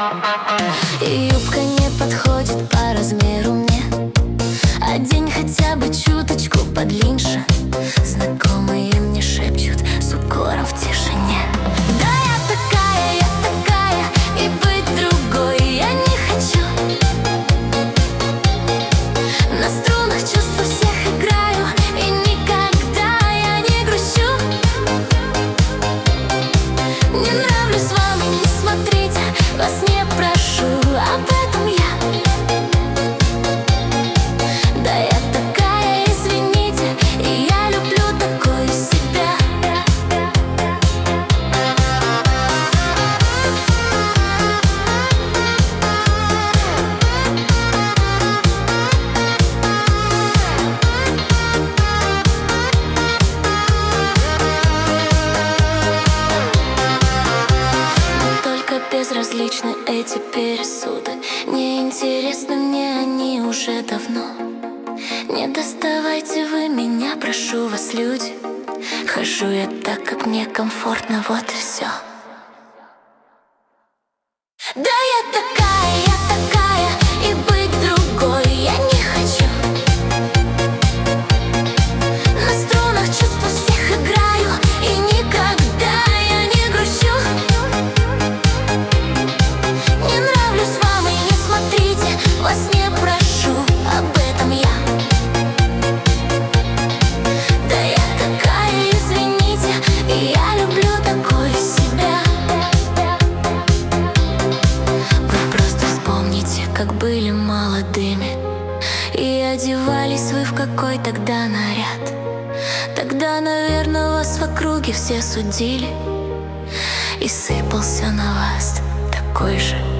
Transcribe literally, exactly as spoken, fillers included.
И юбка не подходит по размеру мне. Одень хотя бы чуточку подлиннее. Знакомые мне шепчут с укором в тишине. Да, я такая, я такая, и быть другой я не хочу. На струнах чувств всех играю, и никогда я не грущу. Не нравлюсь вам, и не смотрите, вас не прошу об этом я. Да, я такая, извините, и я люблю такую себя. Но только безразличны эти пересуды. Неинтересны мне они уже давно. Не доставайте вы меня, прошу вас, люди. Хожу я так, как мне комфортно, вот и все. Да, я такая, я такая, и быть другой я не хочу. На струнах чувств всех играю, и никогда я не грущу. Не нравлюсь вам, и не смотрите, вас не прошу об этом я. Да, я такая, извините, и я люблю такую себя. Вы просто вспомните, как были молодыми, и одевались вы в какой тогда наряд. Тогда, наверное, вас в округе все судили, и сыпался на вас такой же